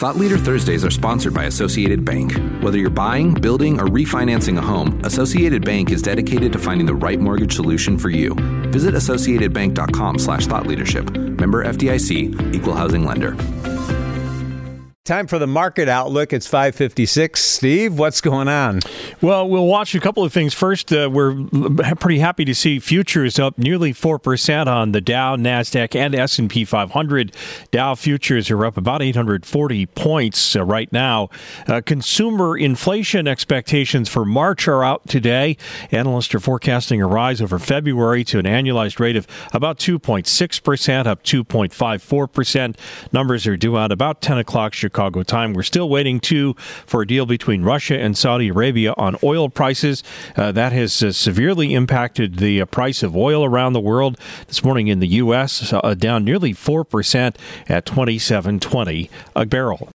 Thought Leader Thursdays are sponsored by Associated Bank. Whether you're buying, building, or refinancing a home, Associated Bank is dedicated to finding the right mortgage solution for you. Visit associatedbank.com/thoughtleadership. Member FDIC, Equal Housing Lender. Time for the market outlook. It's 5:56. Steve, what's going on? Well, we'll watch a couple of things. First, we're pretty happy to see futures up nearly 4% on the Dow, NASDAQ, and S&P 500. Dow futures are up about 840 points right now. Consumer inflation expectations for March are out today. Analysts are forecasting a rise over February to an annualized rate of about 2.6%, up 2.54%. Numbers are due out about 10 o'clock Chicago time. We're still waiting, for a deal between Russia and Saudi Arabia on oil prices. That has severely impacted the price of oil around the world. This morning in the U.S., down nearly 4% at $27.20 a barrel.